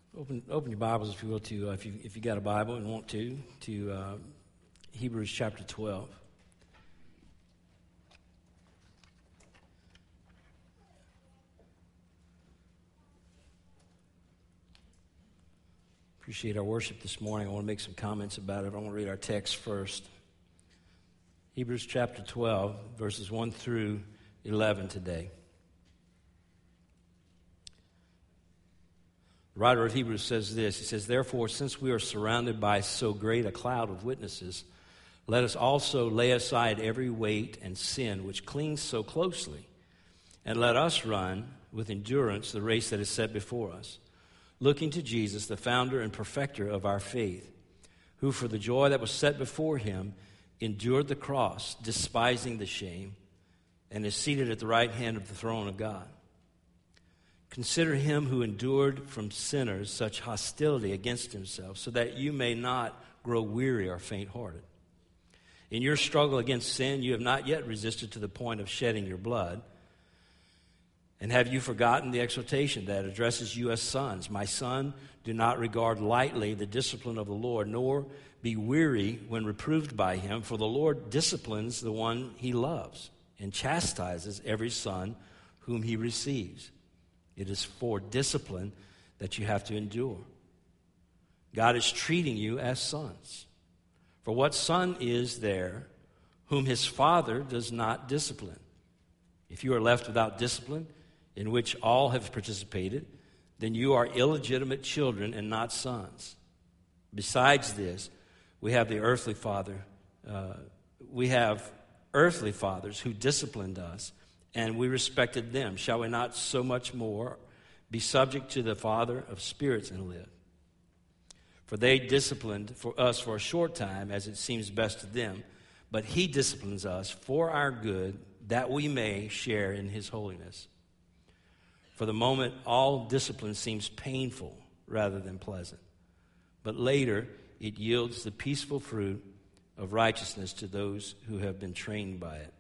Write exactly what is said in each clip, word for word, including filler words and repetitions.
Open, open your Bibles, if you will, to uh, if you if you got a Bible and want to, to uh, Hebrews chapter twelve. Appreciate our worship this morning. I want to make some comments about it. I want to read our text first. Hebrews chapter twelve, verses one through eleven today. The writer of Hebrews says this. He says, "Therefore, since we are surrounded by so great a cloud of witnesses, let us also lay aside every weight and sin which clings so closely, and let us run with endurance the race that is set before us, looking to Jesus, the founder and perfecter of our faith, who for the joy that was set before him endured the cross, despising the shame, and is seated at the right hand of the throne of God. Consider him who endured from sinners such hostility against himself, so that you may not grow weary or faint-hearted. In your struggle against sin, you have not yet resisted to the point of shedding your blood. And have you forgotten the exhortation that addresses you as sons? My son, do not regard lightly the discipline of the Lord, nor be weary when reproved by him, for the Lord disciplines the one he loves and chastises every son whom he receives. It is for discipline that you have to endure. God is treating you as sons. For what son is there whom his father does not discipline? If you are left without discipline, in which all have participated, then you are illegitimate children and not sons. Besides this, we have the earthly father. Uh, we have earthly fathers who disciplined us, and we respected them. Shall we not so much more be subject to the Father of spirits and live? For they disciplined for us for a short time, as it seems best to them, but he disciplines us for our good, that we may share in his holiness. For the moment, all discipline seems painful rather than pleasant, but later it yields the peaceful fruit of righteousness to those who have been trained by it.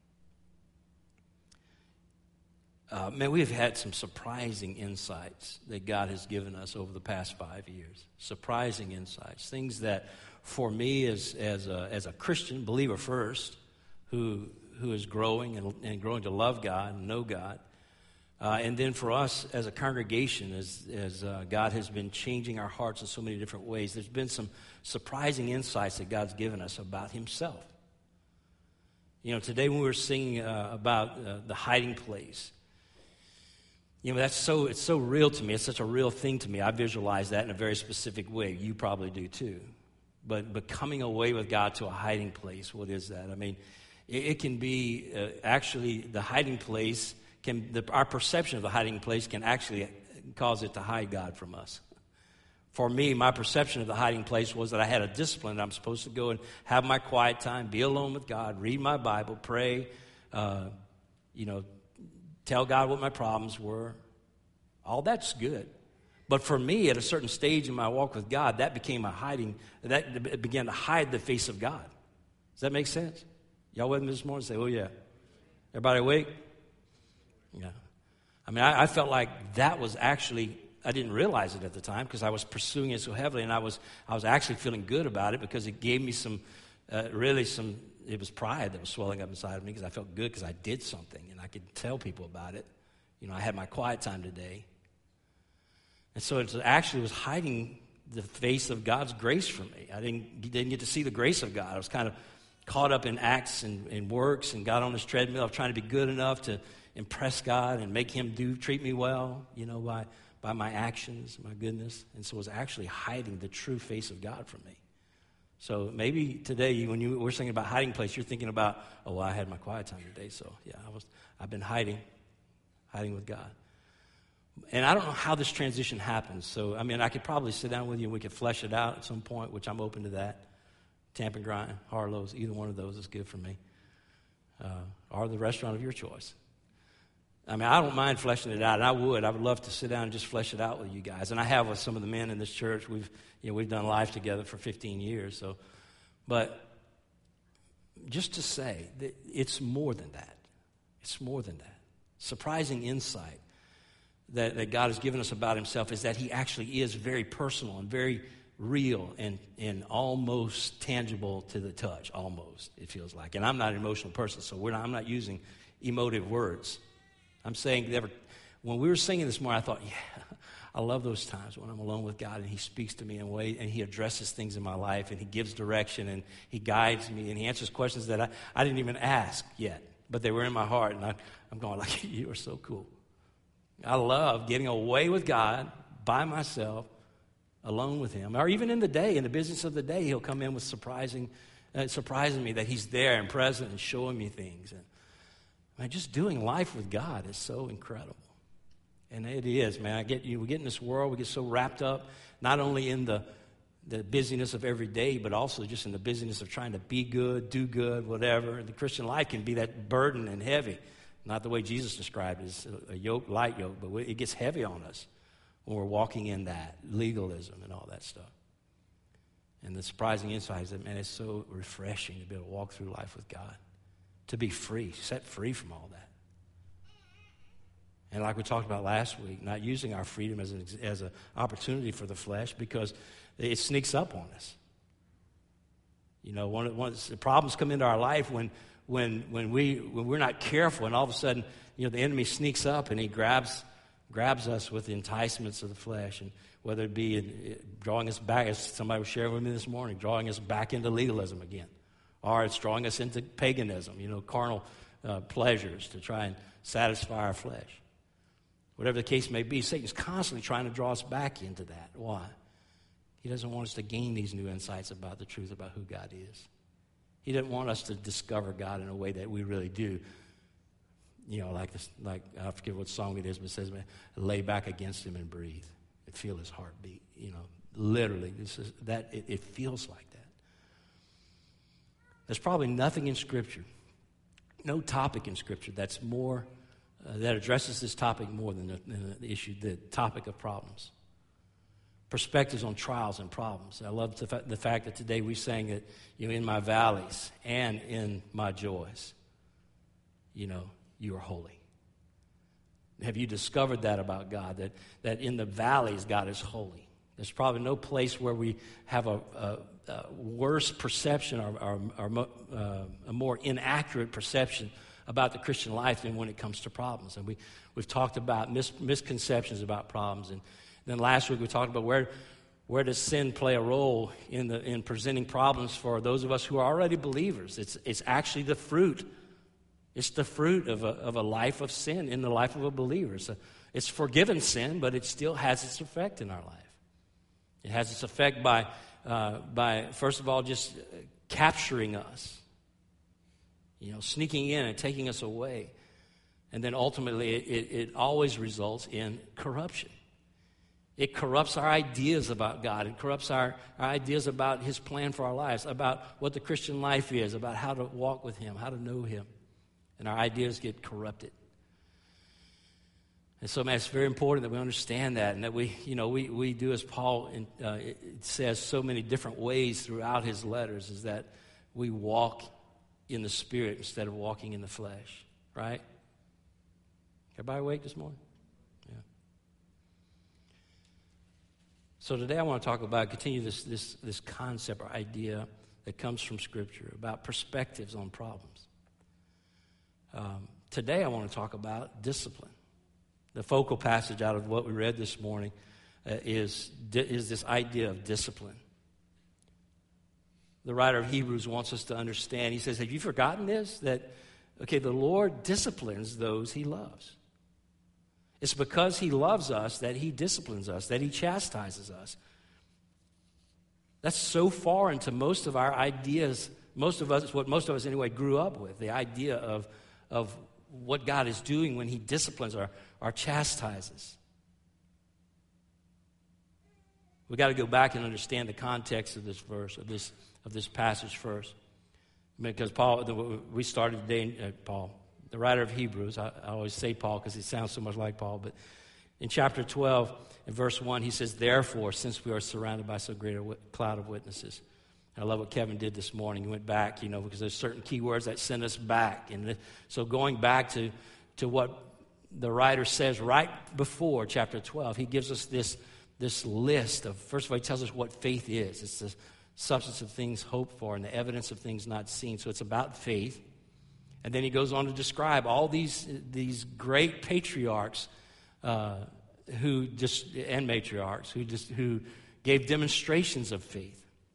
Uh, man, we've had some surprising insights that God has given us over the past five years. Surprising insights. Things that, for me, as as a, as a Christian, believer first, who who is growing and, and growing to love God and know God, uh, and then for us as a congregation, as, as uh, God has been changing our hearts in so many different ways, there's been some surprising insights that God's given us about himself. You know, today when we were singing uh, about uh, the hiding place, you know, that's so, it's so real to me. It's such a real thing to me. I visualize that in a very specific way. You probably do too. But, but coming away with God to a hiding place, what is that? I mean, it, it can be uh, actually the hiding place, can the, our perception of the hiding place can actually cause it to hide God from us. For me, my perception of the hiding place was that I had a discipline. I'm supposed to go and have my quiet time, be alone with God, read my Bible, pray, uh, you know, tell God what my problems were. All that's good. But for me, at a certain stage in my walk with God, that became a hiding, that began to hide the face of God. Does that make sense? Y'all with me this morning? Say, oh yeah. Everybody awake? Yeah. I mean, I, I felt like that was actually, I didn't realize it at the time because I was pursuing it so heavily, and I was I was actually feeling good about it because it gave me some, uh, really some, it was pride that was swelling up inside of me because I felt good because I did something and I could tell people about it. You know, I had my quiet time today. And so it actually was hiding the face of God's grace from me. I didn't, didn't get to see the grace of God. I was kind of caught up in acts and, and works and got on this treadmill of trying to be good enough to impress God and make him do treat me well, you know, by, by my actions, my goodness. And so it was actually hiding the true face of God from me. So maybe today, when you were thinking about hiding place, you're thinking about, oh, well, I had my quiet time today, so yeah, I was, I've been hiding, hiding with God. And I don't know how this transition happens. So, I mean, I could probably sit down with you and we could flesh it out at some point, which I'm open to that. Tampa and Grind, Harlow's, either one of those is good for me. Uh, or the restaurant of your choice. I mean, I don't mind fleshing it out, and I would. I would love to sit down and just flesh it out with you guys. And I have with some of the men in this church. We've, you know, we've done life together for fifteen years. So, but just to say that it's more than that. It's more than that. Surprising insight that, that God has given us about himself is that he actually is very personal and very real and, and almost tangible to the touch, almost, it feels like. And I'm not an emotional person, so we're not, I'm not using emotive words. I'm saying that when we were singing this morning, I thought, yeah, I love those times when I'm alone with God and he speaks to me in a way and he addresses things in my life and he gives direction and he guides me and he answers questions that I, I didn't even ask yet, but they were in my heart, and I, I'm going like, you are so cool. I love getting away with God by myself, alone with him. Or even in the day, in the business of the day, he'll come in with surprising, uh, surprising me that he's there and present and showing me things. And man, just doing life with God is so incredible. And it is, man. I get you. We get in this world, we get so wrapped up, not only in the the busyness of every day, but also just in the busyness of trying to be good, do good, whatever. The Christian life can be that burden and heavy. Not the way Jesus described it as a yoke, light yoke, but it gets heavy on us when we're walking in that legalism and all that stuff. And the surprising insight is that, man, it's so refreshing to be able to walk through life with God, to be free, set free from all that. And like we talked about last week, not using our freedom as an as an opportunity for the flesh because it sneaks up on us. You know, one, one the problems come into our life when when when we when we're not careful, and all of a sudden, you know, the enemy sneaks up and he grabs grabs us with the enticements of the flesh, and whether it be in, drawing us back, as somebody was sharing with me this morning, drawing us back into legalism again, or it's drawing us into paganism, you know, carnal uh, pleasures to try and satisfy our flesh. Whatever the case may be, Satan's constantly trying to draw us back into that. Why? He doesn't want us to gain these new insights about the truth about who God is. He doesn't want us to discover God in a way that we really do. You know, like this, like I forget what song it is, but it says, man, lay back against him and breathe and feel his heartbeat. You know, literally, this is that. It, it feels like that. There's probably nothing in Scripture, no topic in Scripture that's more uh, that addresses this topic more than the, than the issue, the topic of problems. Perspectives on trials and problems. I love the, fa- the fact that today we sang that, you know, in my valleys and in my joys, you know, you are holy. Have you discovered that about God, that, that in the valleys, God is holy? There's probably no place where we have a, a, a worse perception or, or, or uh, a more inaccurate perception about the Christian life than when it comes to problems. And we, we've talked about mis- misconceptions about problems. And then last week we talked about where where does sin play a role in the in presenting problems for those of us who are already believers. It's it's actually the fruit. It's the fruit of a of a life of sin in the life of a believer. So it's forgiven sin, but it still has its effect in our life. It has its effect by uh, by first of all just capturing us, you know, sneaking in and taking us away, and then ultimately it, it, it always results in corruption. It corrupts our ideas about God. It corrupts our, our ideas about his plan for our lives, about what the Christian life is, about how to walk with him, how to know him. And our ideas get corrupted. And so, man, it's very important that we understand that, and that we, you know, we, we do as Paul in, uh, it says so many different ways throughout his letters, is that we walk in the Spirit instead of walking in the flesh, right? Everybody awake this morning? So today I want to talk about, continue this, this, this concept or idea that comes from Scripture about perspectives on problems. Um, today I want to talk about discipline. The focal passage out of what we read this morning uh, is, is this idea of discipline. The writer of Hebrews wants us to understand. He says, have you forgotten this? That, okay, the Lord disciplines those he loves. It's because he loves us that he disciplines us, that he chastises us. That's so foreign to most of our ideas. Most of us, what most of us anyway grew up with, the idea of, of what God is doing when he disciplines or, or chastises. We've got to go back and understand the context of this verse, of this, of this passage first. Because Paul, we started today, uh, Paul, the writer of Hebrews, I, I always say Paul because he sounds so much like Paul, but in chapter twelve, in verse one, he says, therefore, since we are surrounded by so great a w- cloud of witnesses. And I love what Kevin did this morning. He went back, you know, because there's certain key words that send us back. And so going back to, to what the writer says right before chapter twelve, he gives us this, this list of, first of all, he tells us what faith is. It's the substance of things hoped for and the evidence of things not seen. So it's about faith. And then he goes on to describe all these, these great patriarchs uh, who just, and matriarchs who, just, who gave demonstrations of faith.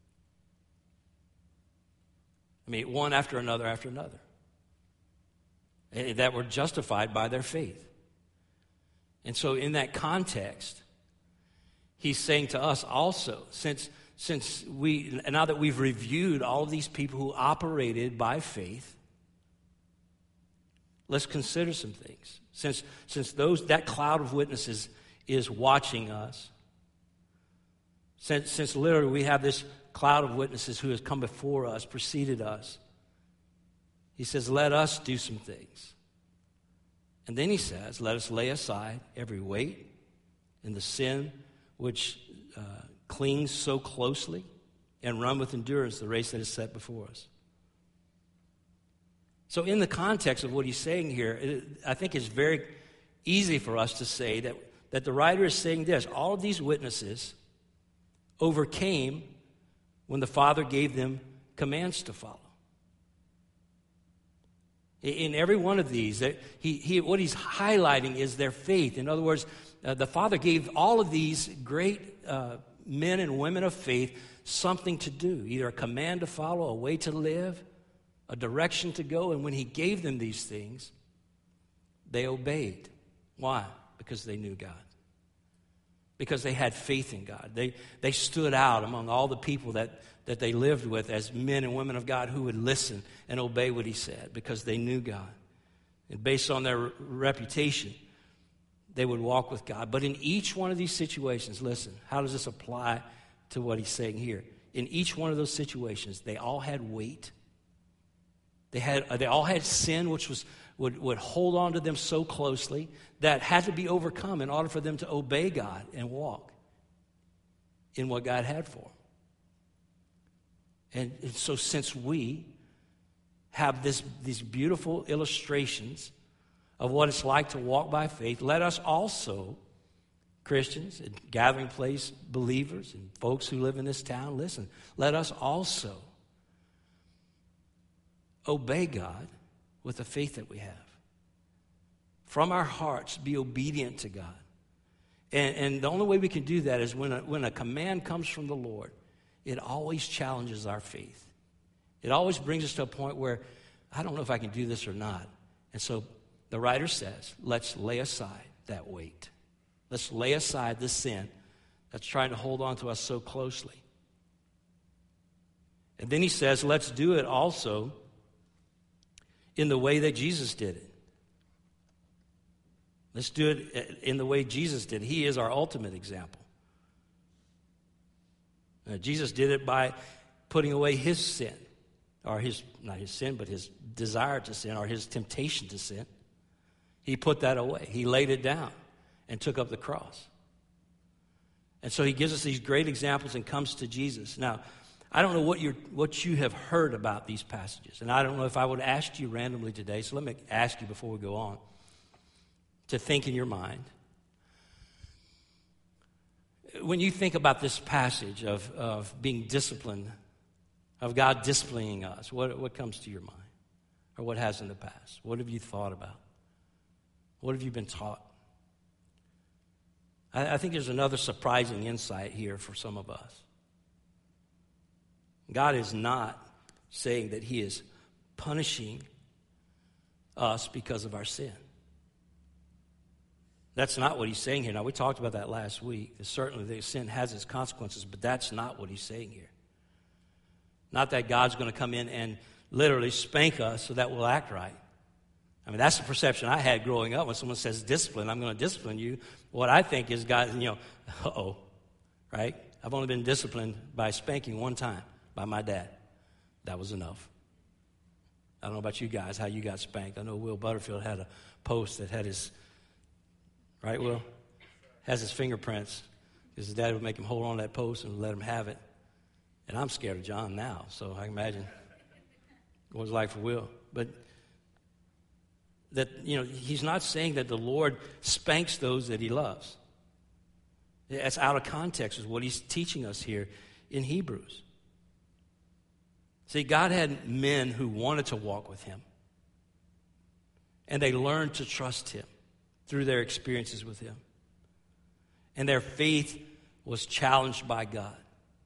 I mean, one after another after another, that were justified by their faith. And so in that context, he's saying to us also, since, since we, now that we've reviewed all of these people who operated by faith, let's consider some things. Since, since those, that cloud of witnesses is watching us, since, since literally we have this cloud of witnesses who has come before us, preceded us, he says, let us do some things. And then he says, let us lay aside every weight and the sin which uh, clings so closely and run with endurance the race that is set before us. So in the context of what he's saying here, it, I think it's very easy for us to say that, that the writer is saying this: all of these witnesses overcame when the Father gave them commands to follow. In every one of these, he, he, what he's highlighting is their faith. In other words, uh, the Father gave all of these great uh, men and women of faith something to do, either a command to follow, a way to live, a direction to go. And when he gave them these things, they obeyed. Why? Because they knew God. Because they had faith in God. They, they stood out among all the people that, that they lived with as men and women of God who would listen and obey what he said because they knew God. And based on their reputation, they would walk with God. But in each one of these situations, listen, how does this apply to what he's saying here? In each one of those situations, they all had weight. They had, they all had sin, which was would, would hold on to them so closely that had to be overcome in order for them to obey God and walk in what God had for them. And, and so since we have this, these beautiful illustrations of what it's like to walk by faith, let us also, Christians and Gathering Place believers and folks who live in this town, listen, let us also obey God with the faith that we have. From our hearts, be obedient to God. And, and the only way we can do that is when a, when a command comes from the Lord, it always challenges our faith. It always brings us to a point where, I don't know if I can do this or not. And so the writer says, let's lay aside that weight. Let's lay aside the sin that's trying to hold on to us so closely. And then he says, let's do it also in the way that Jesus did it. Let's do it in the way Jesus did. He is our ultimate example. Now, Jesus did it by putting away his sin, or his, not his sin, but his desire to sin, or his temptation to sin. He put that away. He laid it down and took up the cross. And so he gives us these great examples and comes to Jesus. Now, I don't know what, you're, what you have heard about these passages, and I don't know if I would ask you randomly today, so let me ask you before we go on to think in your mind. When you think about this passage of, of being disciplined, of God disciplining us, what, what comes to your mind? Or what has in the past? What have you thought about? What have you been taught? I, I think there's another surprising insight here for some of us. God is not saying that he is punishing us because of our sin. That's not what he's saying here. Now, we talked about that last week. Certainly, the sin has its consequences, but that's not what he's saying here. Not that God's going to come in and literally spank us so that we'll act right. I mean, that's the perception I had growing up. When someone says discipline, I'm going to discipline you. What I think is God, you know, uh-oh, right? I've only been disciplined by spanking one time by my dad. That was enough. I don't know about you guys, how you got spanked. I know Will Butterfield had a post that had his, right, Will? Has his fingerprints. Because his dad would make him hold on to that post and let him have it. And I'm scared of John now, so I can imagine what it was like for Will. But That, you know, he's not saying that the Lord spanks those that he loves. That's out of context is what he's teaching us here in Hebrews. See, God had men who wanted to walk with him. And they learned to trust him through their experiences with him. And their faith was challenged by God.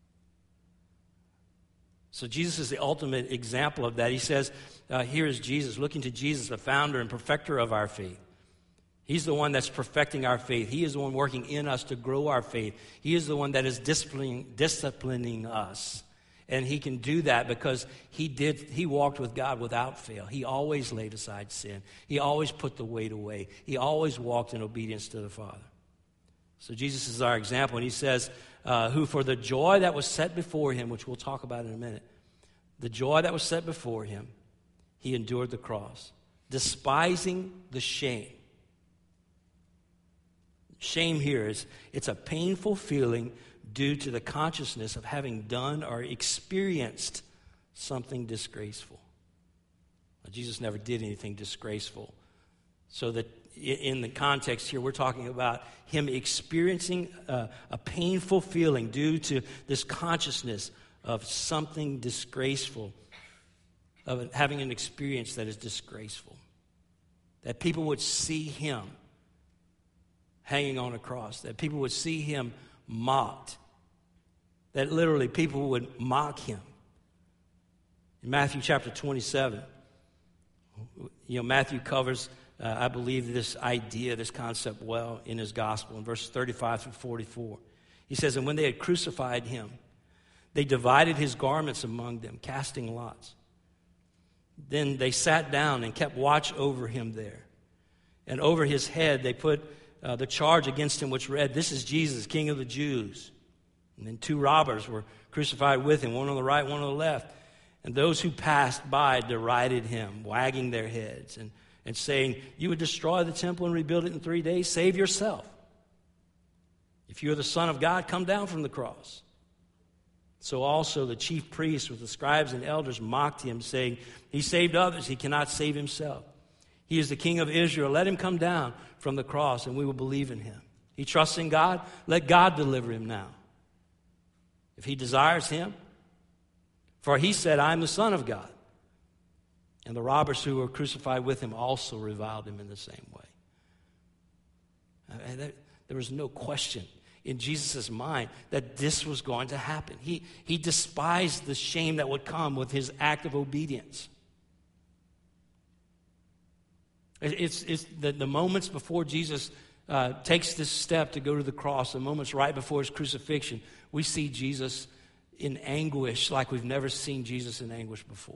So Jesus is the ultimate example of that. He says, uh, here is Jesus, looking to Jesus, the founder and perfecter of our faith. He's the one that's perfecting our faith. He is the one working in us to grow our faith. He is the one that is disciplining, disciplining us. And he can do that because he did. He walked with God without fail. He always laid aside sin. He always put the weight away. He always walked in obedience to the Father. So Jesus is our example. And he says, uh, who for the joy that was set before him, which we'll talk about in a minute, the joy that was set before him, he endured the cross, despising the shame. Shame here is, it's a painful feeling due to the consciousness of having done or experienced something disgraceful. Now, Jesus never did anything disgraceful. So that in the context here, we're talking about him experiencing a, a painful feeling due to this consciousness of something disgraceful, of having an experience that is disgraceful. That people would see him hanging on a cross, that people would see him mocked, that literally people would mock him. In Matthew chapter twenty-seven, you know, Matthew covers, uh, I believe, this idea, this concept well in his gospel in verses thirty-five through forty-four. He says, and when they had crucified him, they divided his garments among them, casting lots. Then they sat down and kept watch over him there. And over his head they put uh, the charge against him, which read, this is Jesus, King of the Jews. And then two robbers were crucified with him, one on the right, one on the left. And those who passed by derided him, wagging their heads and, and saying, you would destroy the temple and rebuild it in three days? Save yourself. If you are the Son of God, come down from the cross. So also the chief priests with the scribes and elders mocked him, saying, he saved others, he cannot save himself. He is the King of Israel. Let him come down from the cross and we will believe in him. He trusts in God. Let God deliver him now, if he desires him. For he said, I am the Son of God. And the robbers who were crucified with him also reviled him in the same way. And there was no question in Jesus' mind that this was going to happen. He, he despised the shame that would come with his act of obedience. It's, it's the, the moments before Jesus uh, takes this step to go to the cross, the moments right before his crucifixion, we see Jesus in anguish like we've never seen Jesus in anguish before.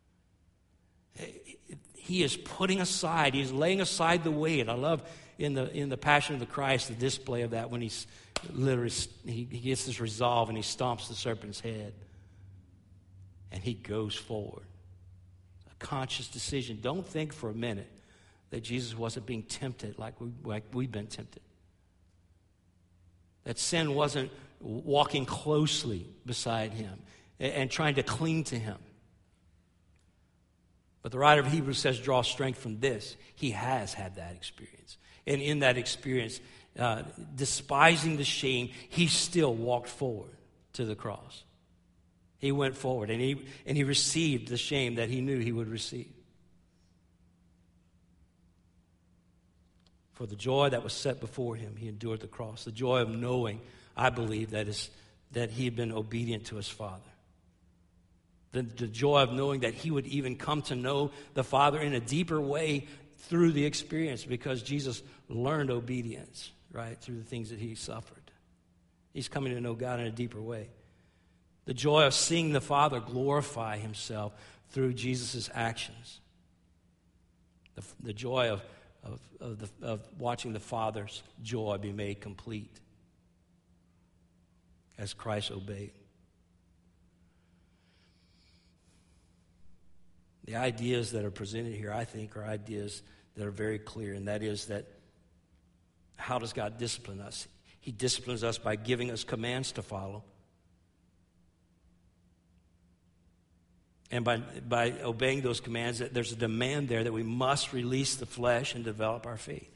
He is putting aside, he is laying aside the weight. I love in the in the Passion of the Christ the display of that when he's literally, he, he gets this resolve and he stomps the serpent's head and he goes forward. A conscious decision. Don't think for a minute that Jesus wasn't being tempted like, we, like we've been tempted. That sin wasn't walking closely beside him and, and trying to cling to him. But the writer of Hebrews says, draw strength from this. He has had that experience. And in that experience, uh, despising the shame, he still walked forward to the cross. He went forward and he, and he received the shame that he knew he would receive. For the joy that was set before him, he endured the cross. The joy of knowing, I believe, that is that he had been obedient to his Father. The, the joy of knowing that he would even come to know the Father in a deeper way through the experience, because Jesus learned obedience, right, through the things that he suffered. He's coming to know God in a deeper way. The joy of seeing the Father glorify himself through Jesus' actions. The, the joy of, of, of, the, of watching the Father's joy be made complete as Christ obeyed. The ideas that are presented here, I think, are ideas that are very clear, and that is that how does God discipline us? He disciplines us by giving us commands to follow. And by, by obeying those commands, there's a demand there that we must release the flesh and develop our faith.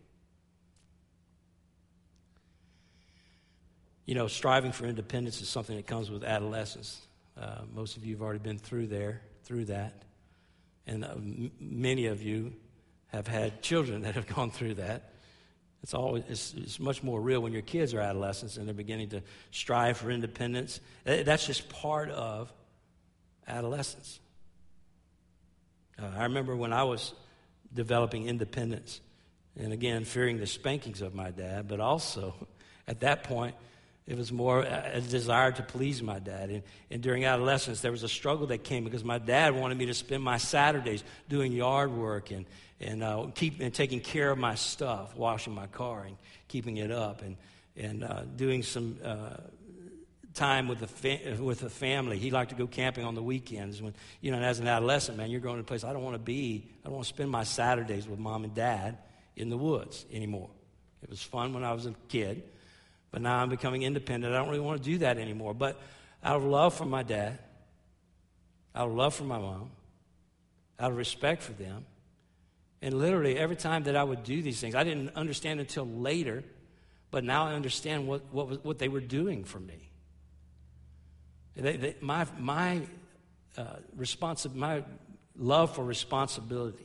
You know, striving for independence is something that comes with adolescence. Uh, most of you have already been through there, through that. And uh, m- many of you have had children that have gone through that. It's always it's, it's much more real when your kids are adolescents and they're beginning to strive for independence. That's just part of adolescence. Uh, I remember when I was developing independence, and again, fearing the spankings of my dad, but also at that point, it was more a desire to please my dad. And, and during adolescence, there was a struggle that came because my dad wanted me to spend my Saturdays doing yard work and, and, uh, keep, and taking care of my stuff, washing my car and keeping it up, and, and uh, doing some uh, time with the, fa- with the family. He liked to go camping on the weekends. When, you know, and as an adolescent, man, you're going to a place, I don't want to be, I don't want to spend my Saturdays with mom and dad in the woods anymore. It was fun when I was a kid. But now I'm becoming independent. I don't really want to do that anymore. But out of love for my dad, out of love for my mom, out of respect for them, and literally every time that I would do these things, I didn't understand until later, but now I understand what, what, was, what they were doing for me. They, they, my my, uh, responsi- my love for responsibility,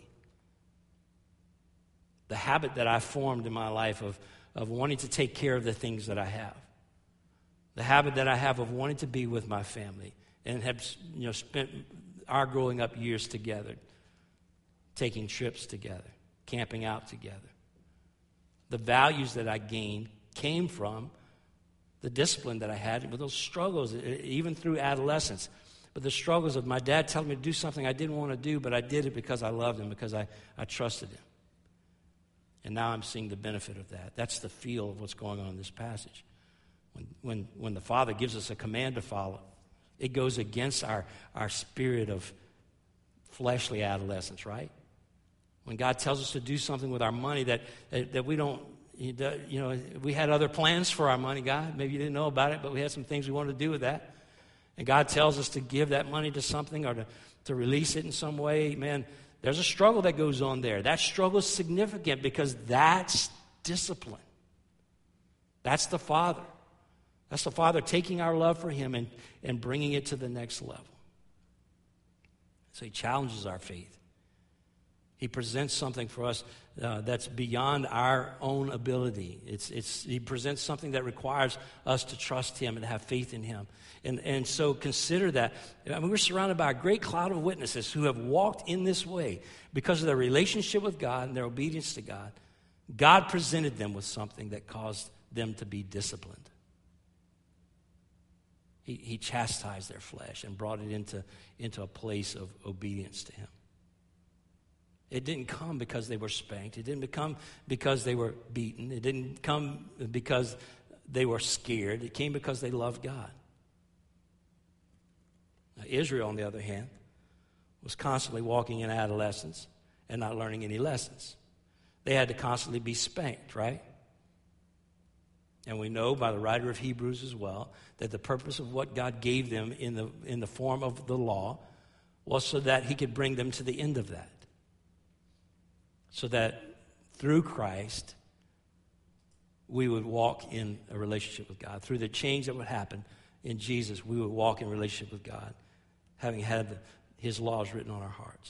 the habit that I formed in my life of of wanting to take care of the things that I have. The habit that I have of wanting to be with my family and have, you know, spent our growing up years together, taking trips together, camping out together. The values that I gained came from the discipline that I had with those struggles, even through adolescence. But the struggles of my dad telling me to do something I didn't want to do, but I did it because I loved him, because I, I trusted him. And now I'm seeing the benefit of that. That's the feel of what's going on in this passage. When, when, when the Father gives us a command to follow, it goes against our, our spirit of fleshly adolescence, right? When God tells us to do something with our money that, that, that we don't, you know, we had other plans for our money, God. Maybe you didn't know about it, but we had some things we wanted to do with that. And God tells us to give that money to something or to, to release it in some way, man. There's a struggle that goes on there. That struggle is significant because that's discipline. That's the Father. That's the Father taking our love for Him and, and bringing it to the next level. So He challenges our faith. He presents something for us uh, that's beyond our own ability. It's, it's, he presents something that requires us to trust Him and to have faith in Him. And, and so consider that. I mean, we're surrounded by a great cloud of witnesses who have walked in this way because of their relationship with God and their obedience to God. God presented them with something that caused them to be disciplined. He, he chastised their flesh and brought it into, into a place of obedience to Him. It didn't come because they were spanked. It didn't come because they were beaten. It didn't come because they were scared. It came because they loved God. Now, Israel, on the other hand, was constantly walking in adolescence and not learning any lessons. They had to constantly be spanked, right? And we know by the writer of Hebrews as well that the purpose of what God gave them in the, in the form of the law was so that He could bring them to the end of that. So that through Christ, we would walk in a relationship with God. Through the change that would happen in Jesus, we would walk in relationship with God, having had the, His laws written on our hearts.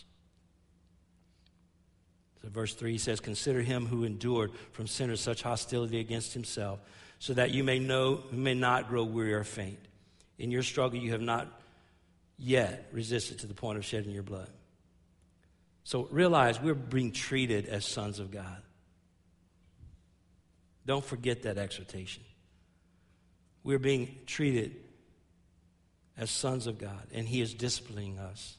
So verse three says, "Consider Him who endured from sinners such hostility against Himself, so that you may know, you may not grow weary or faint. In your struggle you have not yet resisted to the point of shedding your blood." So realize we're being treated as sons of God. Don't forget that exhortation. We're being treated as sons of God, and He is disciplining us.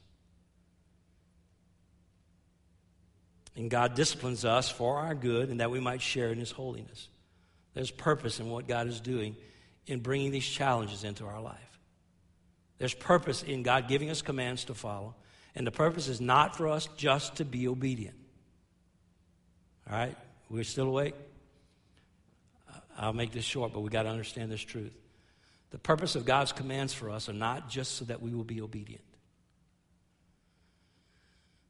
And God disciplines us for our good and that we might share in His holiness. There's purpose in what God is doing in bringing these challenges into our life. There's purpose in God giving us commands to follow. And the purpose is not for us just to be obedient. All right? We're still awake? I'll make this short, but we got to understand this truth. The purpose of God's commands for us are not just so that we will be obedient.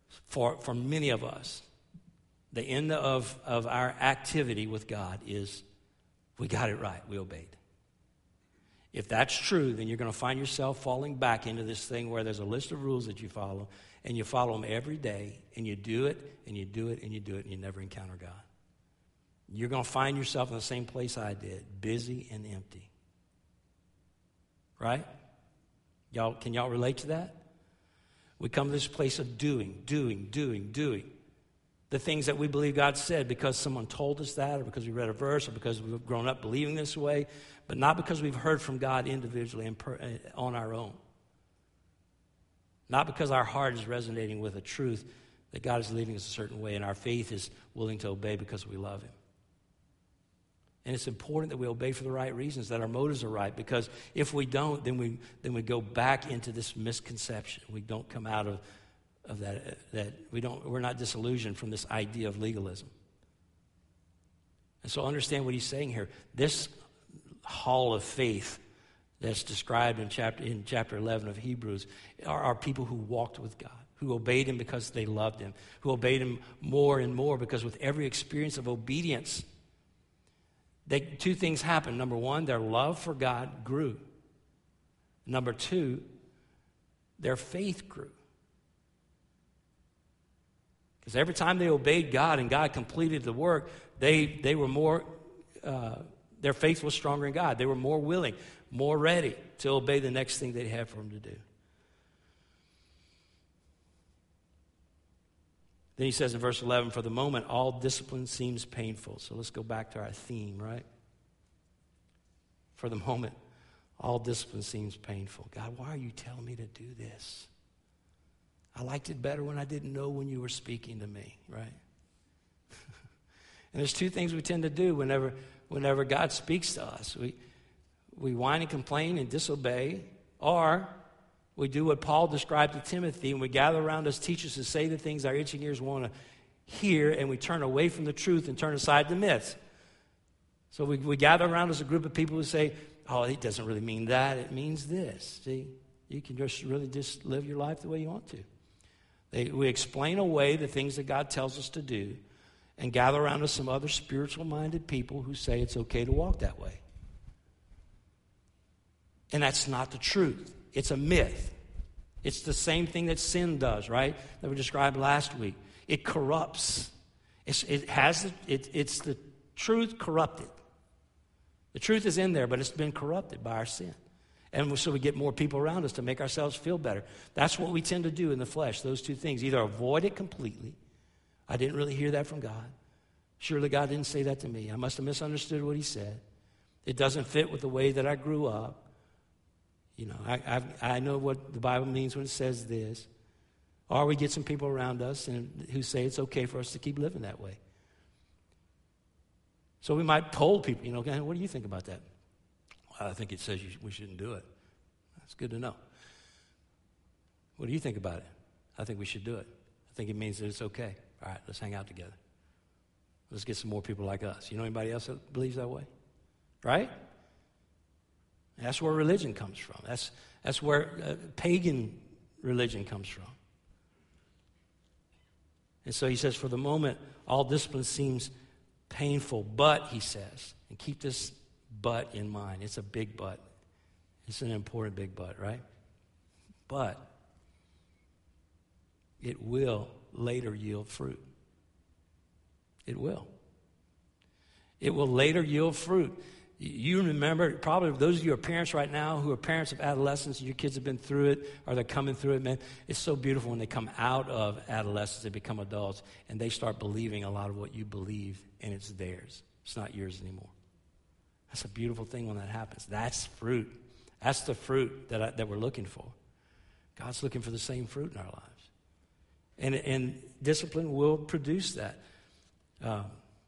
for, for many of us, the end of, of our activity with God is we got it right, we obeyed. If that's true, then you're going to find yourself falling back into this thing where there's a list of rules that you follow, and you follow them every day, and you do it, and you do it, and you do it, and you never encounter God. You're going to find yourself in the same place I did, busy and empty. Right? Y'all, can y'all relate to that? We come to this place of doing, doing, doing, doing. The things that we believe God said because someone told us that, or because we read a verse, or because we've grown up believing this way, but not because we've heard from God individually and per, on our own. Not because our heart is resonating with a truth that God is leading us a certain way, and our faith is willing to obey because we love Him. And it's important that we obey for the right reasons, that our motives are right, because if we don't, then we then we go back into this misconception. We don't come out of of that, that we don't, we're not disillusioned from this idea of legalism. And so understand what he's saying here. This hall of faith that's described in chapter in chapter eleven of Hebrews are, are people who walked with God, who obeyed Him because they loved Him, who obeyed Him more and more because with every experience of obedience, they, two things happened. Number one, their love for God grew. Number two, their faith grew. Because every time they obeyed God and God completed the work, they they were more, uh, their faith was stronger in God. They were more willing, more ready to obey the next thing they had for Him to do. Then he says in verse eleven, for the moment, all discipline seems painful. So let's go back to our theme, right? For the moment, all discipline seems painful. God, why are you telling me to do this? I liked it better when I didn't know when you were speaking to me, right? And there's two things we tend to do whenever whenever God speaks to us. We we whine and complain and disobey, or we do what Paul described to Timothy, and we gather around us teachers to say the things our itching ears want to hear, and we turn away from the truth and turn aside to myths. So we, we gather around as a group of people who say, oh, it doesn't really mean that. It means this. See, you can just really just live your life the way you want to. They, we explain away the things that God tells us to do and gather around us some other spiritual-minded people who say it's okay to walk that way. And that's not the truth. It's a myth. It's the same thing that sin does, right? That we described last week. It corrupts. It's, it has the, it, it's the truth corrupted. The truth is in there, but it's been corrupted by our sin. And so we get more people around us to make ourselves feel better. That's what we tend to do in the flesh, those two things. Either avoid it completely. I didn't really hear that from God. Surely God didn't say that to me. I must have misunderstood what He said. It doesn't fit with the way that I grew up. You know, I I've, I know what the Bible means when it says this. Or we get some people around us and who say it's okay for us to keep living that way. So we might poll people, you know, what do you think about that? I think it says you, we shouldn't do it. That's good to know. What do you think about it? I think we should do it. I think it means that it's okay. All right, let's hang out together. Let's get some more people like us. You know anybody else that believes that way? Right? That's where religion comes from. That's, that's where uh, pagan religion comes from. And so he says, for the moment, all discipline seems painful, but, he says, and keep this but in mind. It's a big but. It's an important big but, right? But it will later yield fruit. It will. It will later yield fruit. You remember, probably those of you who are parents right now, who are parents of adolescents, and your kids have been through it, or they're coming through it, man, it's so beautiful when they come out of adolescence, they become adults, and they start believing a lot of what you believe, and it's theirs. It's not yours anymore. That's a beautiful thing when that happens. That's fruit. That's the fruit that I, that we're looking for. God's looking for the same fruit in our lives. And, and discipline will produce that. Um,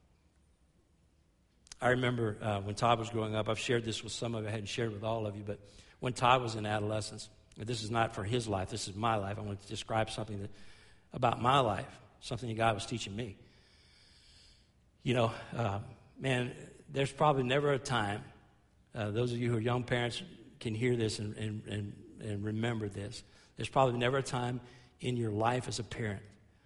I remember uh, when Todd was growing up, I've shared this with some of you, I hadn't shared it with all of you, but when Todd was in adolescence, this is not for his life, this is my life. I want to describe something that, about my life, something that God was teaching me. You know, uh, man, there's probably never a time, uh, those of you who are young parents can hear this and, and, and, and remember this. There's probably never a time in your life as a parent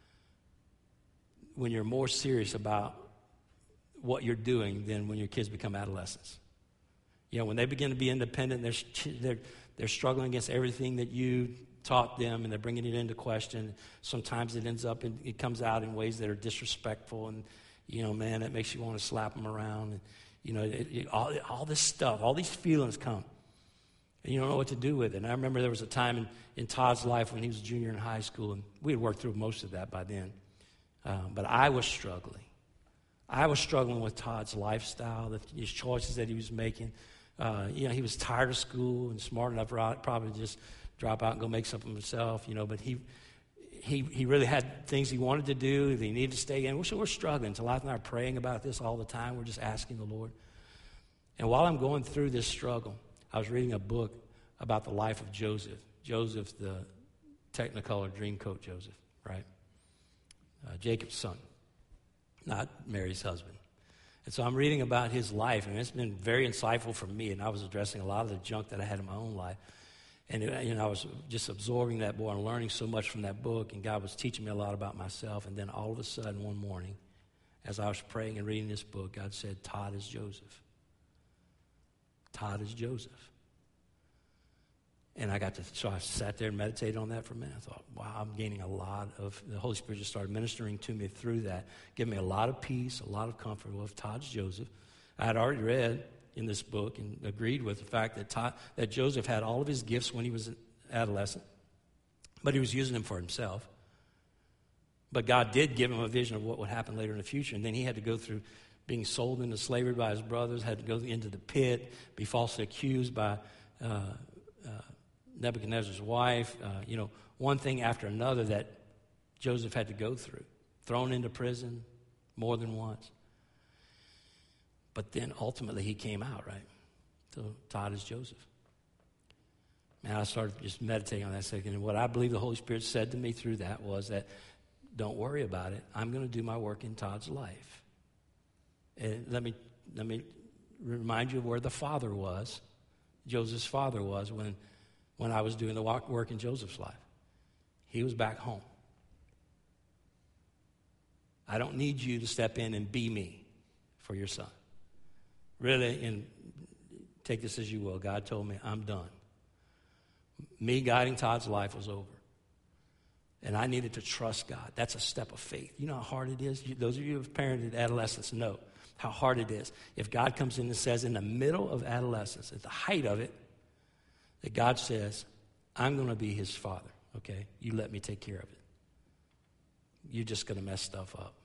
when you're more serious about what you're doing than when your kids become adolescents. You know, when they begin to be independent, they're, they're, they're struggling against everything that you taught them, and they're bringing it into question. Sometimes it ends up, in, it comes out in ways that are disrespectful, and, you know, man, it makes you want to slap them around. And, you know, it, it, all, all this stuff, all these feelings come, and you don't know what to do with it. And I remember there was a time in, in Todd's life when he was a junior in high school, and we had worked through most of that by then. Um, but I was struggling. I was struggling with Todd's lifestyle, the, his choices that he was making. Uh, you know, he was tired of school and smart enough to probably just drop out and go make something himself, you know, but he he he really had things he wanted to do that he needed to stay in. So we're struggling. So Life and I are praying about this all the time. We're just asking the Lord. And while I'm going through this struggle, I was reading a book about the life of Joseph. Joseph, the Technicolor Dreamcoat Joseph, right? Uh, Jacob's son, not Mary's husband. And so I'm reading about his life, and it's been very insightful for me, and I was addressing a lot of the junk that I had in my own life. And it, you know, I was just absorbing that book and learning so much from that book, and God was teaching me a lot about myself. And then all of a sudden, one morning, as I was praying and reading this book, God said, Todd is Joseph. Todd is Joseph. And I got to, so I sat there and meditated on that for a minute. I thought, wow, I'm gaining a lot of, the Holy Spirit just started ministering to me through that, giving me a lot of peace, a lot of comfort. Well, if Todd's Joseph, I had already read in this book and agreed with the fact that Todd, that Joseph had all of his gifts when he was an adolescent, but he was using them for himself. But God did give him a vision of what would happen later in the future, and then he had to go through being sold into slavery by his brothers, had to go into the pit, be falsely accused by uh, uh, Nebuchadnezzar's wife, uh, you know, one thing after another that Joseph had to go through, thrown into prison more than once. But then ultimately he came out, right? So Todd is Joseph. Man, I started just meditating on that second, and what I believe the Holy Spirit said to me through that was that, don't worry about it. I'm going to do my work in Todd's life. And let me let me remind you of where the father was, Joseph's father was when when I was doing the work in Joseph's life. He was back home. I don't need you to step in and be me for your son. Really, and take this as you will, God told me, I'm done. Me guiding Todd's life was over. And I needed to trust God. That's a step of faith. You know how hard it is? You, those of you who have parented adolescents know how hard it is. If God comes in and says in the middle of adolescence, at the height of it, that God says, I'm going to be his father, okay? You let me take care of it. You're just going to mess stuff up.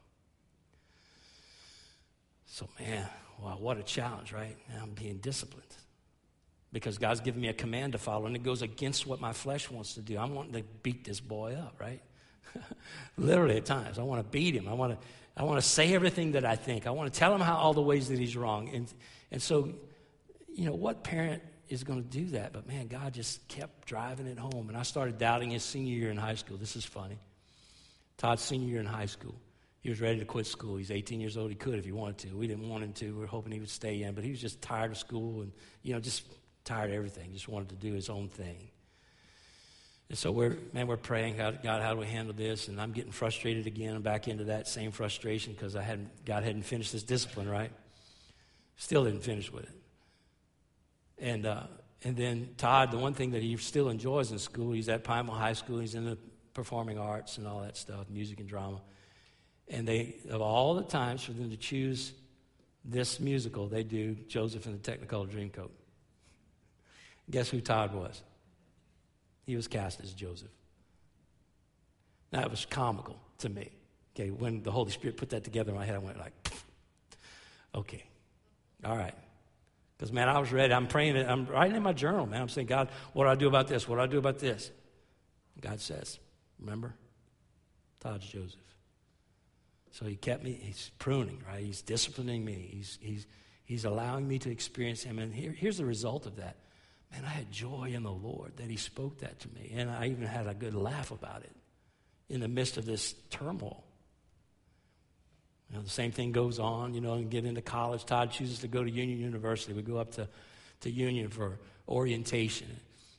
So, man, wow, what a challenge, right? Now I'm being disciplined because God's given me a command to follow, and it goes against what my flesh wants to do. I'm wanting to beat this boy up, right? Literally at times. I want to beat him. I want to I want to say everything that I think. I want to tell him how all the ways that he's wrong. And, and so, you know, what parent is going to do that? But, man, God just kept driving it home. And I started doubting his senior year in high school. This is funny. Todd's senior year in high school. He was ready to quit school. He's eighteen years old. He could if he wanted to. We didn't want him to. We were hoping he would stay in. But he was just tired of school and, you know, just tired of everything. Just wanted to do his own thing. And so we're, man, we're praying, God, God, how do we handle this? And I'm getting frustrated again. I'm back into that same frustration because I hadn't, God hadn't finished this discipline, right? Still didn't finish with it. And uh, and then Todd, the one thing that he still enjoys in school, he's at Pineville High School. He's in the performing arts and all that stuff, music and drama. And they, of all the times for them to choose this musical, they do Joseph and the Technicolor Dreamcoat. Guess who Todd was? He was cast as Joseph. Now, it was comical to me. Okay, when the Holy Spirit put that together in my head, I went like, okay, all right. Because, man, I was ready. I'm praying. I'm writing in my journal, man. I'm saying, God, what do I do about this? What do I do about this? God says, remember, Todd's Joseph. So he kept me, he's pruning, right? He's disciplining me. He's he's he's allowing me to experience him. And here, here's the result of that. Man, I had joy in the Lord that he spoke that to me. And I even had a good laugh about it in the midst of this turmoil. You know, the same thing goes on, you know, and get into college. Todd chooses to go to Union University. We go up to, to Union for orientation.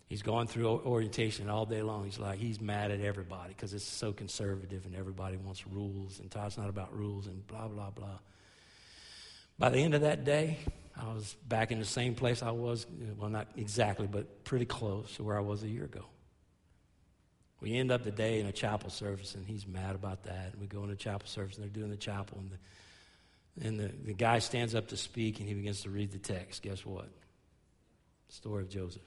He's going through orientation all day long. He's like, he's mad at everybody because it's so conservative and everybody wants rules, and Todd's not about rules and blah, blah, blah. By the end of that day, I was back in the same place I was, well, not exactly, but pretty close to where I was a year ago. We end up the day in a chapel service, and he's mad about that. And we go into chapel service, and they're doing the chapel, and the, and the, the guy stands up to speak, and he begins to read the text. Guess what? Story of Joseph.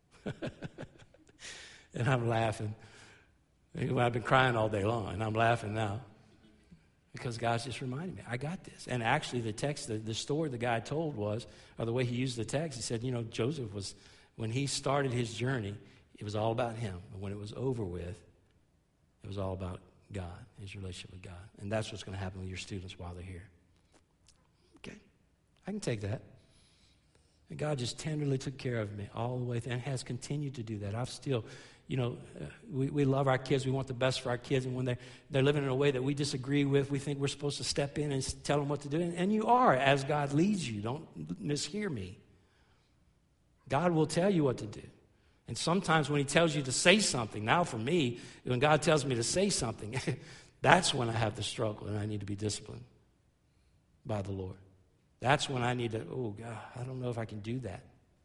And I'm laughing. I've been crying all day long, and I'm laughing now because God's just reminding me, I got this. And actually, the text, the, the story the guy told was, or the way he used the text, he said, you know, Joseph was, when he started his journey, it was all about him. But when it was over with, it was all about God, his relationship with God. And that's what's going to happen with your students while they're here. Okay, I can take that. And God just tenderly took care of me all the way through and has continued to do that. I've still, you know, uh, we, we love our kids. We want the best for our kids. And when they're, they're living in a way that we disagree with, we think we're supposed to step in and tell them what to do. And, and you are, as God leads you. Don't mishear me. God will tell you what to do. And sometimes when he tells you to say something, now for me, when God tells me to say something, that's when I have the struggle and I need to be disciplined by the Lord. That's when I need to, oh, God, I don't know if I can do that.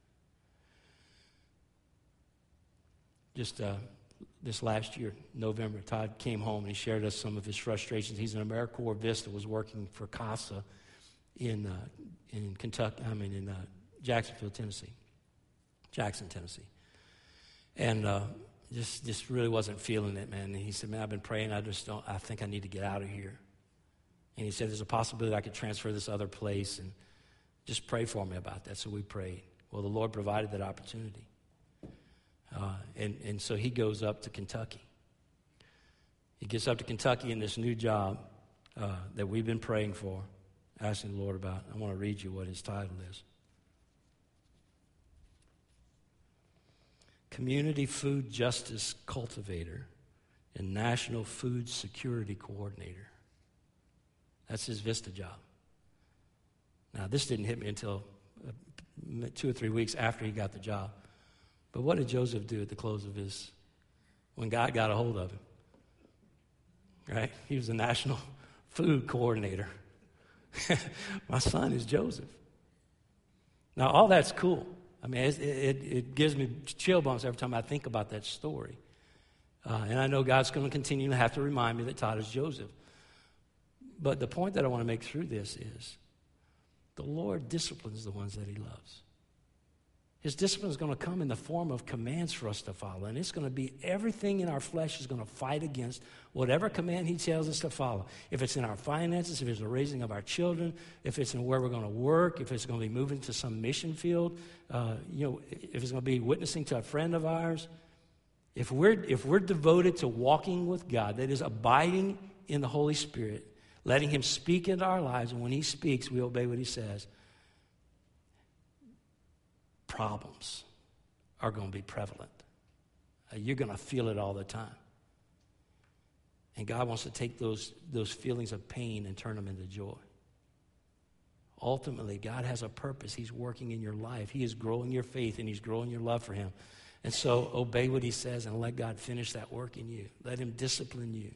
Just uh, this last year, November, Todd came home and he shared us some of his frustrations. He's an AmeriCorps Vista, was working for CASA in uh, in Kentucky, I mean in uh, Jacksonville, Tennessee, Jackson, Tennessee. And uh, just just really wasn't feeling it, man. And he said, man, I've been praying. I just don't, I think I need to get out of here. And he said, there's a possibility I could transfer this other place, and just pray for me about that. So we prayed. Well, the Lord provided that opportunity. Uh, and, and so he goes up to Kentucky. He gets up to Kentucky in this new job uh, that we've been praying for, asking the Lord about. I want to read you what his title is. Community Food Justice Cultivator and National Food Security Coordinator. That's his Vista job. Now, this didn't hit me until uh, two or three weeks after he got the job. But what did Joseph do at the close of his, when God got a hold of him? Right? He was the National Food Coordinator. My son is Joseph. Now, all that's cool. I mean, it, it, it gives me chill bumps every time I think about that story. Uh, and I know God's going to continue to have to remind me that Todd is Joseph. But the point that I want to make through this is the Lord disciplines the ones that he loves. His discipline is going to come in the form of commands for us to follow. And it's going to be everything in our flesh is going to fight against whatever command he tells us to follow. If it's in our finances, if it's the raising of our children, if it's in where we're going to work, if it's going to be moving to some mission field, uh, you know, if it's going to be witnessing to a friend of ours. If we're, if we're devoted to walking with God, that is abiding in the Holy Spirit, letting him speak into our lives, and when he speaks, we obey what he says, problems are going to be prevalent. Uh, you're going to feel it all the time. And God wants to take those, those feelings of pain and turn them into joy. Ultimately, God has a purpose. He's working in your life. He is growing your faith, and he's growing your love for him. And so obey what he says and let God finish that work in you. Let him discipline you.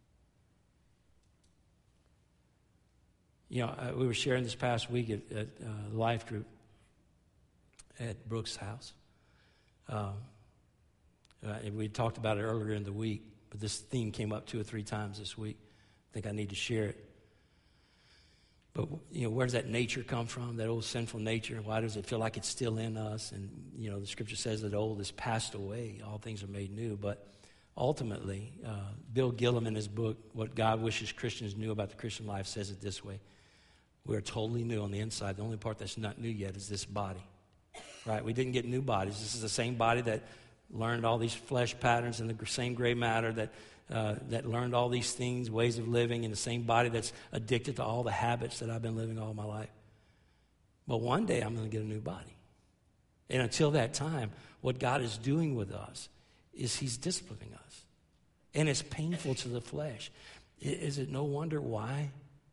You know, uh, we were sharing this past week at, at uh, Life Group at Brooks' house. Um, uh, and we talked about it earlier in the week, but this theme came up two or three times this week. I think I need to share it. But, you know, where does that nature come from, that old sinful nature? Why does it feel like it's still in us? And, you know, the scripture says that old is passed away. All things are made new. But ultimately, uh, Bill Gillum in his book, What God Wishes Christians Knew About the Christian Life, says it this way. We are totally new on the inside. The only part that's not new yet is this body. Right? We didn't get new bodies. This is the same body that learned all these flesh patterns and the same gray matter that uh, that learned all these things, ways of living, in the same body that's addicted to all the habits that I've been living all my life. But one day I'm going to get a new body. And until that time, what God is doing with us is he's disciplining us. And it's painful to the flesh. Is it no wonder why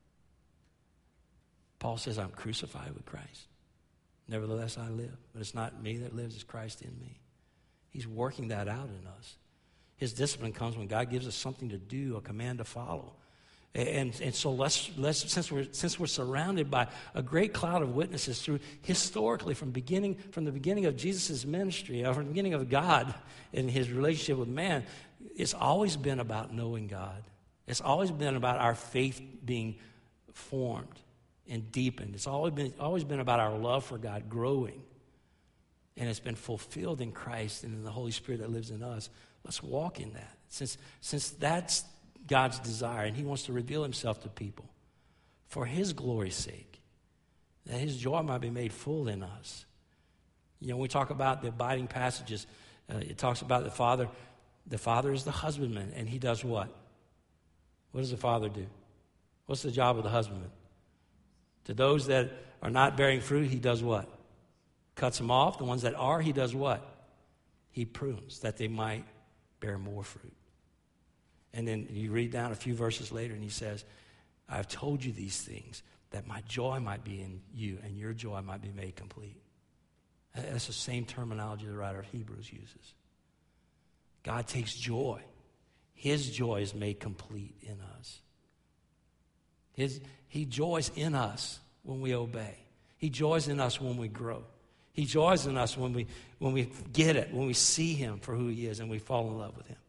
Paul says, I'm crucified with Christ. Nevertheless, I live. But it's not me that lives, it's Christ in me. He's working that out in us. His discipline comes when God gives us something to do, a command to follow. And, and so let's, let's since we're since we're surrounded by a great cloud of witnesses through historically from beginning from the beginning of Jesus' ministry, or from the beginning of God and his relationship with man, it's always been about knowing God. It's always been about our faith being formed and deepened. It's always been always been about our love for God growing. And it's been fulfilled in Christ and in the Holy Spirit that lives in us. Let's walk in that. Since since that's God's desire, and he wants to reveal himself to people for his glory's sake, that his joy might be made full in us. You know, when we talk about the abiding passages, uh, it talks about the Father. The Father is the husbandman, and he does what? What does the Father do? What's the job of the husbandman? To those that are not bearing fruit, he does what? Cuts them off. The ones that are, he does what? He prunes, that they might bear more fruit. And then you read down a few verses later, and he says, I've told you these things, that my joy might be in you, and your joy might be made complete. That's the same terminology the writer of Hebrews uses. God takes joy. His joy is made complete in us. His, he joys in us when we obey. He joys in us when we grow. He joys in us when we, when we get it, when we see him for who he is, and we fall in love with him.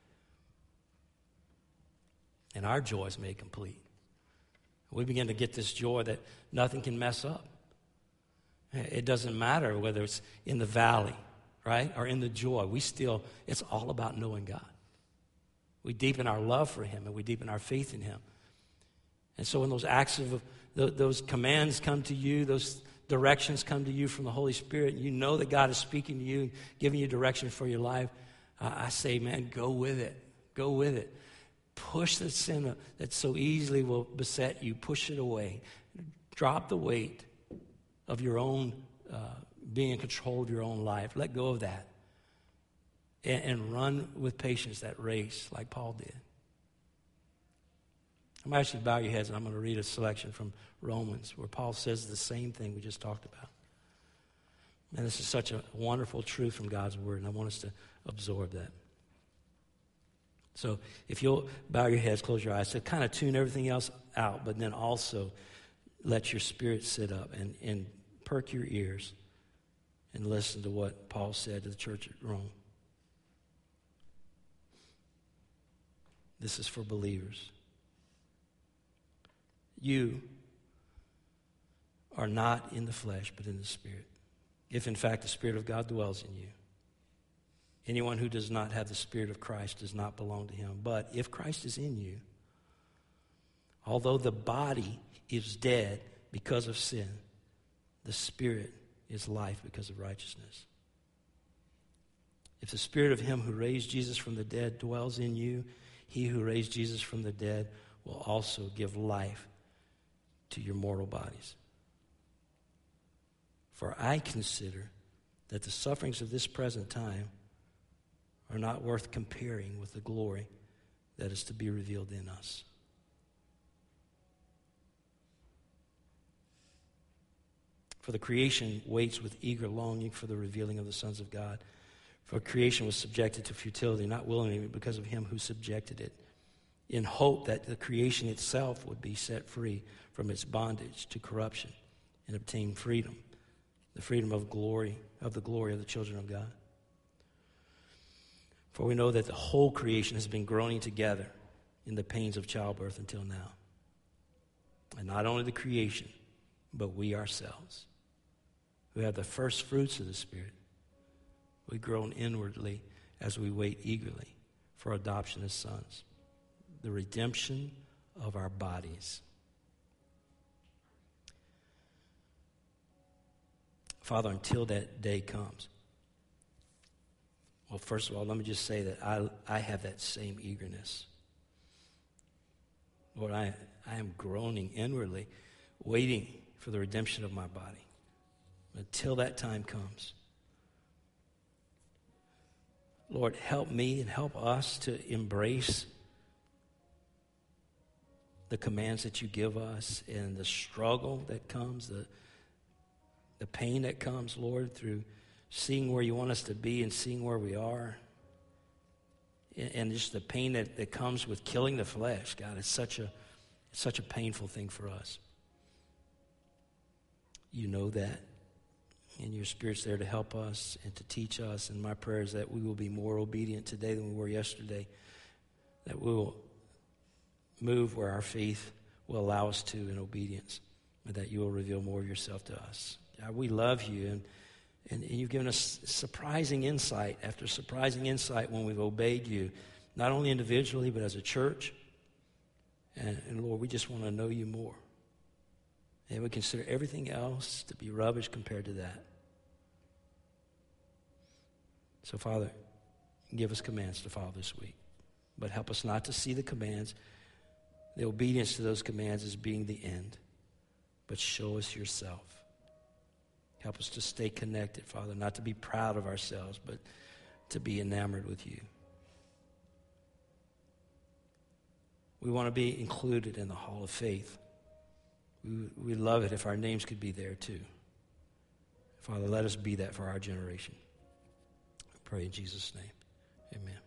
And our joy is made complete. We begin to get this joy that nothing can mess up. It doesn't matter whether it's in the valley, right, or in the joy. We still, it's all about knowing God. We deepen our love for him, and we deepen our faith in him. And so when those acts of, those commands come to you, those directions come to you from the Holy Spirit, and you know that God is speaking to you, giving you direction for your life, I say, man, go with it. Go with it. Push the sin that so easily will beset you. Push it away. Drop the weight of your own uh, being in control of your own life. Let go of that. And, and run with patience that race like Paul did. I'm actually bow your heads, and I'm going to read a selection from Romans where Paul says the same thing we just talked about. And this is such a wonderful truth from God's word, and I want us to absorb that. So if you'll bow your heads, close your eyes, to kind of tune everything else out, but then also let your spirit sit up and, and perk your ears and listen to what Paul said to the church at Rome. This is for believers. You are not in the flesh, but in the Spirit, if in fact the Spirit of God dwells in you. Anyone who does not have the Spirit of Christ does not belong to him. But if Christ is in you, although the body is dead because of sin, the Spirit is life because of righteousness. If the Spirit of him who raised Jesus from the dead dwells in you, he who raised Jesus from the dead will also give life to your mortal bodies. For I consider that the sufferings of this present time are not worth comparing with the glory that is to be revealed in us. For the creation waits with eager longing for the revealing of the sons of God. For creation was subjected to futility, not willingly, but because of him who subjected it, in hope that the creation itself would be set free from its bondage to corruption and obtain freedom, the freedom of glory, of the glory of the children of God. For we know that the whole creation has been groaning together in the pains of childbirth until now. And not only the creation, but we ourselves, who have the first fruits of the Spirit, we groan inwardly as we wait eagerly for adoption as sons, the redemption of our bodies. Father, until that day comes, well, first of all, let me just say that I, I have that same eagerness. Lord, I, I am groaning inwardly, waiting for the redemption of my body. Until that time comes, Lord, help me and help us to embrace the commands that you give us and the struggle that comes, the, the pain that comes, Lord, through seeing where you want us to be and seeing where we are. And just the pain that, that comes with killing the flesh, God, it's such a, it's such a painful thing for us. You know that. And your Spirit's there to help us and to teach us. And my prayer is that we will be more obedient today than we were yesterday. That we will move where our faith will allow us to in obedience. And that you will reveal more of yourself to us. God, we love you. And, and, and you've given us surprising insight after surprising insight when we've obeyed you. Not only individually, but as a church. And, and Lord, we just want to know you more. And we consider everything else to be rubbish compared to that. So, Father, give us commands to follow this week. But help us not to see the commands, the obedience to those commands as being the end. But show us yourself. Help us to stay connected, Father, not to be proud of ourselves, but to be enamored with you. We want to be included in the hall of faith. We, we love it if our names could be there too. Father, let us be that for our generation. I pray in Jesus' name. Amen.